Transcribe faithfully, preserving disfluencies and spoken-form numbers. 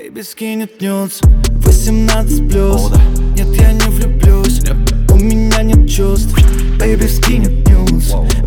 Бэйби скинет нюц восемнадцать плюс. Нет, я не влюблюсь, у меня нет чувств. Бэйби скинет нюц